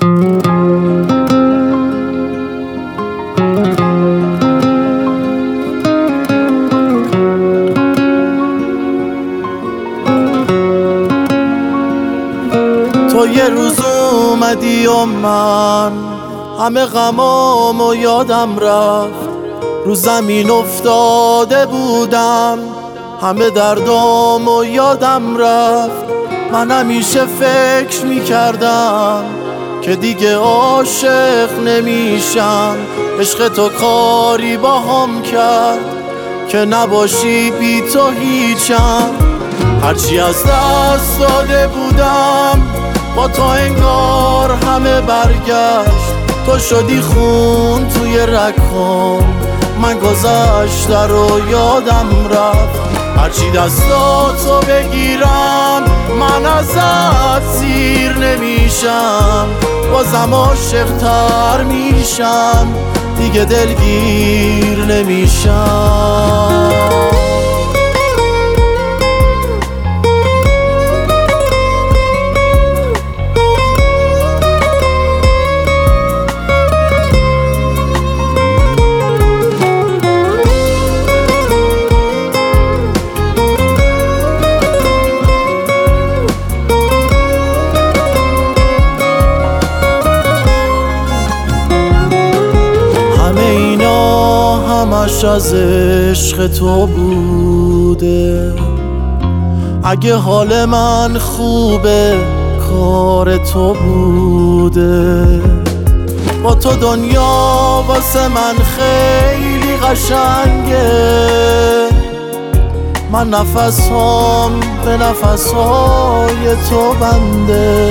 تو یه روز اومدی و من همه غمامو یادم رفت، رو زمین افتاده بودم همه دردامو یادم رفت. من همیشه فکر میکردم که دیگه عاشق نمیشم، عشق تو کاری باهام کرد که نباشی بی تو هیچم. هرچی از دست داده بودم با تو انگار همه برگشت، تو شدی خون توی رگ‌هام، من گذشته رو یادم رفت. هرچی دستاتو بگیرم من ازت سیر نمیشم، بازم عاشق تر میشم دیگه دلگیر نمیشم. همش از عشق تو بوده، اگه حال من خوبه کار تو بوده. با تو دنیا واسه من خیلی قشنگه، من نفسام به نفسهای تو بنده.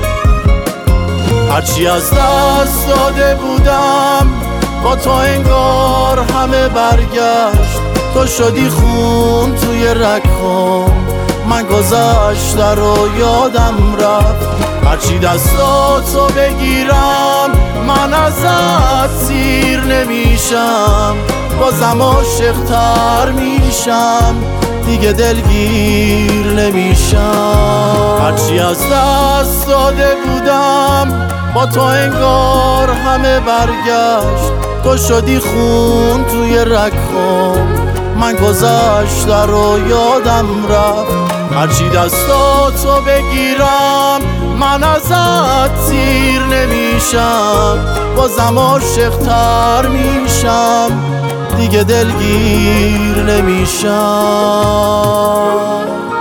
هرچی از دست داده بودم با تو انگار همه برگشت، تو شدی خون توی رگ‌هام، من گذشته رو یادم رفت. هرچی دستاتو بگیرم من ازت سیر نمیشم، بازم عاشق تر میشم دیگه دلگیر نمیشم. هرچی از دست داده بودم با تو انگار همه برگشت، تو شدی خون توی رگ‌هام، من گذشته رو یادم رفت. هرچی دستاتو بگیرم من ازت سیر نمیشم، بازم عاشق تر میشم دیگه دلگیر نمیشم.